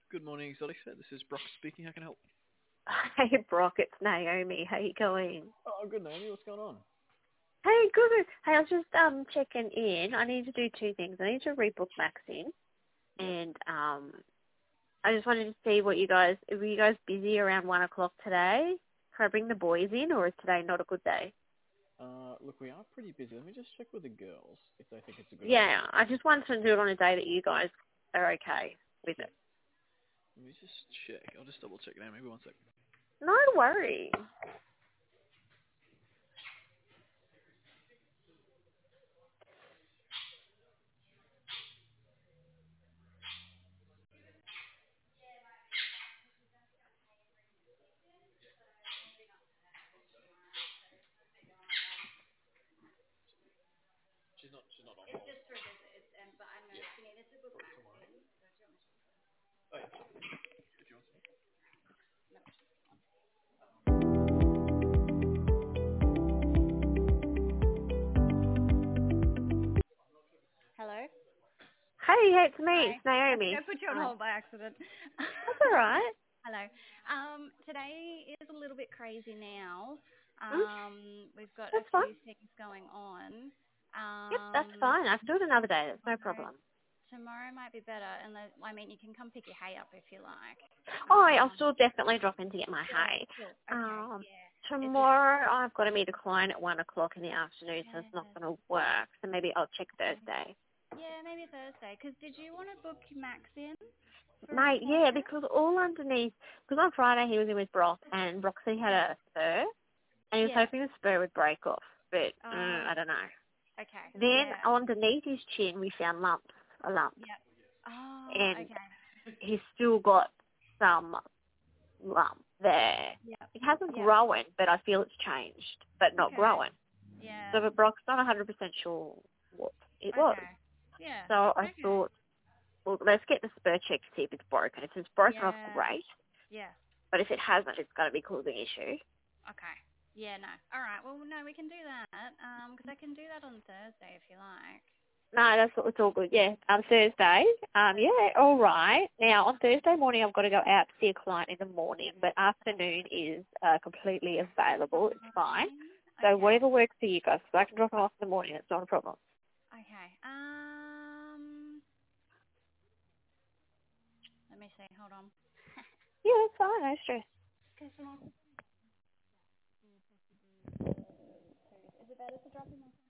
Good morning, Exotic Set. This is Brock speaking. How can I help? Hey, Brock, it's Naomi. How you going? Oh, good, Naomi. What's going on? Hey, good. Hey, I was just checking in. I need to do two things. I need to rebook Max in, Yep. and I just wanted to see what were you guys busy around 1 o'clock today? Can I bring the boys in, or is today not a good day? Look, we are pretty busy. Let me just check with the girls if they think it's a good idea. Yeah, I just wanted to do it on a day that you guys are okay with Yeah. it. Let me just check. I'll just double check, Naomi. One sec. No worries. She's not on hold. Yeah. Oh, yeah, sure. If you want to. Hello? Hey, it's me. Hi. It's I think Naomi. I put you on Hi. hold by accident. That's all right. Hello. Today is a little bit crazy now. Mm, We've got a that's fine. few things going on. Yep, that's fine. I can do it another day. That's no Tomorrow, problem. tomorrow might be better. You can come pick your hay up if you like. Oh, I'll still definitely drop in to get my Yeah, hay. cool. Okay, yeah. It's just, Tomorrow I've got to meet a client at 1 o'clock in the afternoon, so it's not yeah, going to work. So maybe I'll check Thursday. yeah, maybe Thursday. 'Cause did you want to book Max in for Mate, yeah, tomorrow? because all underneath, because on Friday he was in with Brock, and Brock said he had Yeah. a spur, and he was Yeah. hoping the spur would break off, but Oh, I don't know. okay. Then Yeah. underneath his chin we found a lump, Yeah. Oh, and okay. he's still got some lump there. Yeah. It hasn't Yeah. grown, but I feel it's changed, but not Okay. growing. So Yeah. but Brock's not 100% sure what it was. Okay. Yeah. So I Okay. thought, well, let's get the spur check to see if it's broken. If it's broken off, Yeah. great. Yeah. But if it hasn't, it's going to be causing issue. Okay. Yeah. No. All right. Well, no, we can do that. 'Cause I can do that on Thursday if you like. No, it's all good. Yeah, Thursday. Yeah, all right. Now on Thursday morning, I've got to go out to see a client in the morning, but afternoon is completely available. It's fine. So Okay. whatever works for you guys. So I can drop them off in the morning. It's not a problem. Okay. Let me see. Hold on. Yeah, that's fine. No stress. Okay. So is it better to drop him off?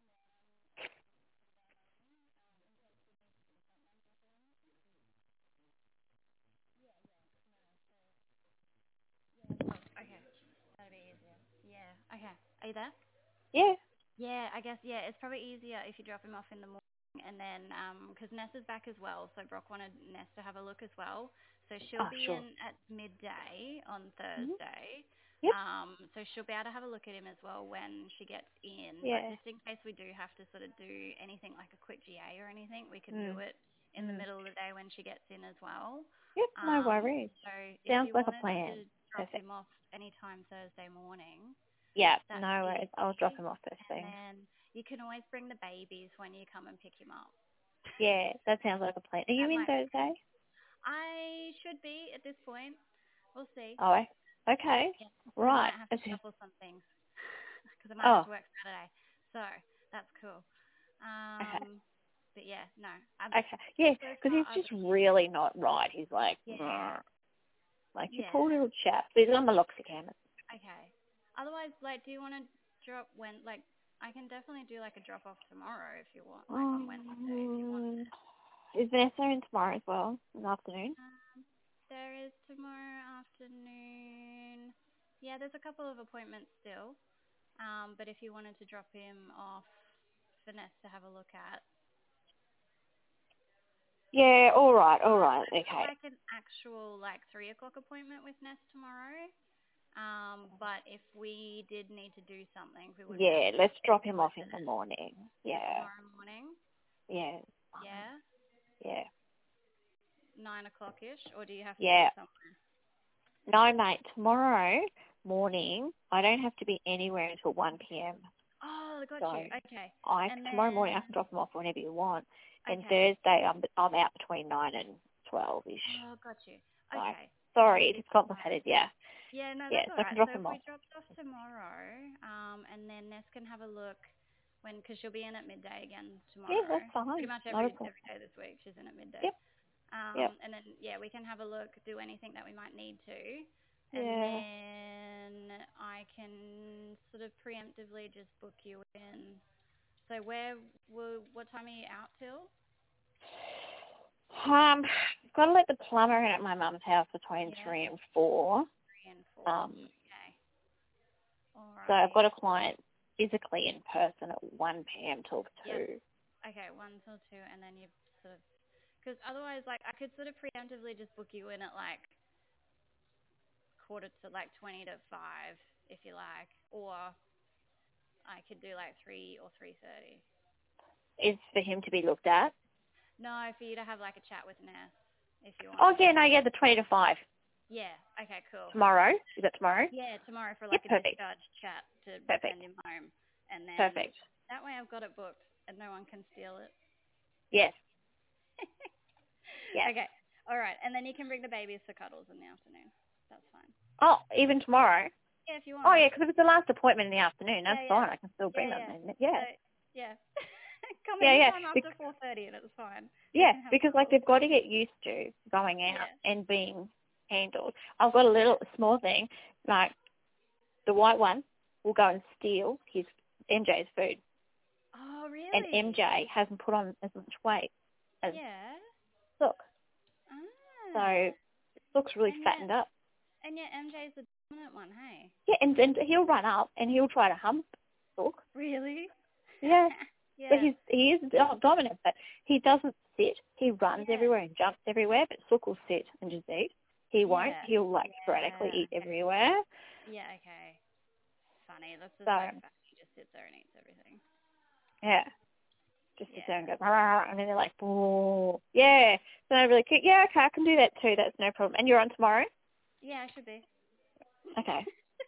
Okay. That'd be easier. Yeah. Okay. Are you there? Yeah. Yeah, I guess, yeah, it's probably easier if you drop him off in the morning and then, because Ness is back as well, so Brock wanted Ness to have a look as well. So she'll Oh, be sure. in at midday on Mm-hmm. Thursday. Yep. So she'll be able to have a look at him as well when she gets in. But Yeah. just in case we do have to sort of do anything like a quick GA or anything, we can do Mm. it in the middle of the day when she gets in as well. Yep. No worries. So if Sounds you like a wanted plan. to drop Perfect. him off anytime Thursday morning, Yeah. that's No worries. I'll drop easy. him off first And thing. then you can always bring the babies when you come and pick him up. Yeah, that sounds like a plan. Are you That in might. Thursday? I should be at this point. We'll see. Oh, okay. Yeah. We Right. might have to Okay. shuffle some things because I might have Oh, to work Saturday. So that's cool. okay. But yeah, no. Okay. Yeah, So because far, he's just really not right. He's like, yeah, like you yeah. poor little chap. He's on meloxicam. Okay. Otherwise, like, do you want to drop I can definitely do like a drop off tomorrow if you want, like on Wednesday if you want. Is Vanessa in tomorrow as well, in the afternoon? There is tomorrow afternoon. Yeah, there's a couple of appointments still. But if you wanted to drop him off for Ness to have a look at. Yeah, all right, It's okay. like an actual 3 o'clock appointment with Ness tomorrow. But if we did need to do something, we would be able Yeah, to let's drop him do off it in the morning. Yeah, tomorrow morning. yeah, Yeah, yeah. 9 o'clock-ish, or do you have to be Yeah. somewhere? No, mate, tomorrow morning, I don't have to be anywhere until 1 p.m. Oh, got So you. Okay. And tomorrow morning I then, can drop him off whenever you want. And okay. Thursday I'm out between 9 and 12-ish. Oh, got you. Okay. Sorry, it's complicated, yeah. Yeah, no, Yeah, that's so all I can right. drop So them if off. we dropped off tomorrow, and then Ness can have a look because she'll be in at midday again tomorrow. Yeah, that's fine. Pretty much Not a every problem. day this week she's in at midday. Yep. Yep. And then, yeah, we can have a look, do anything that we might need to. And Yeah. then I can sort of preemptively just book you in. So what time are you out till? Got to let the plumber in at my mum's house between Yeah. 3 and 4. 3 and 4. Okay. All right. So I've got a client physically in person at 1 p.m. till 2. Yep. Okay, 1 till 2, and then you've sort of, because otherwise, like, I could sort of preemptively just book you in at like 20 to 5, if you like, or I could do like 3 or 3:30. Is for him to be looked at. No, for you to have like a chat with Ness, if you want. Oh, yeah, no, yeah, the 20 to 5. Yeah. Okay. Cool. Tomorrow? Is that tomorrow? Yeah, tomorrow for like a perfect. discharge chat to Perfect. send him home, and then Perfect. that way I've got it booked and no one can steal it. Yes. Yes. Okay. All right, and then you can bring the babies for cuddles in the afternoon. That's fine. Oh, even tomorrow? Yeah, if you want. Oh, yeah, because if it's the last appointment in the afternoon, that's Yeah, fine. I can still bring Yeah, them. Yeah. So, yeah. Come Yeah, yeah. anytime after 4:30 and it's fine. Yeah, can have because like cuddles. they've got to get used to going out Yeah. and being handled. I've got a small thing, like the white one will go and steal his MJ's food. Oh, really? And MJ hasn't put on as much weight as Yeah. Sook. Ah. So Sook's really And fattened up. And yet MJ's the dominant one, hey? Yeah, and he'll run up and he'll try to hump Sook. Really? Yeah. Yeah. But he is dominant, but he doesn't sit. He runs Yeah. everywhere and jumps everywhere, but Sook will sit and just eat. He won't. Yeah. He'll sporadically eat everywhere. Yeah, okay. Funny. That's just So, like fat. He just sits there and eats everything. yeah. Just sit there and go, "Rah," and then they're like, "Oh, yeah." So they're really cute. Yeah, okay, I can do that too. That's no problem. And you're on tomorrow? Yeah, I should be. Okay.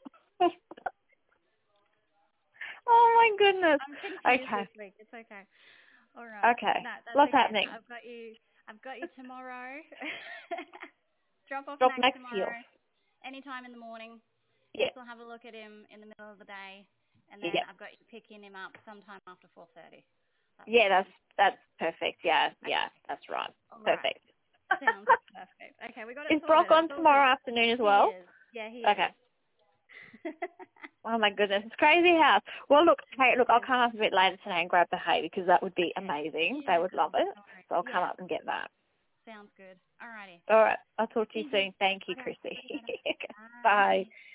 Oh my goodness. I'm confused Okay. this week. It's okay. All right. Okay. No, that's What's okay. happening? So I've got you tomorrow. Drop off Drop Max next tomorrow. heel. Anytime in the morning. Yeah. We'll have a look at him in the middle of the day, and then Yeah. I've got you picking him up sometime after 4:30. Yeah, that's perfect. Yeah, yeah, that's right. All Perfect. Right. Sounds perfect. Okay, we got it Is sorted. Brock on That's all tomorrow good. afternoon as well? He is. Yeah, he Okay. is. Oh my goodness, it's crazy house. Well, look, I'll come up a bit later today and grab the hay because that would be amazing. Yeah, They would love it. All right. So I'll come up and get that. Sounds good. Alrighty. All right, I'll talk to you Thank you. soon. Thank you, Okay, Chrissy. see you later. Bye.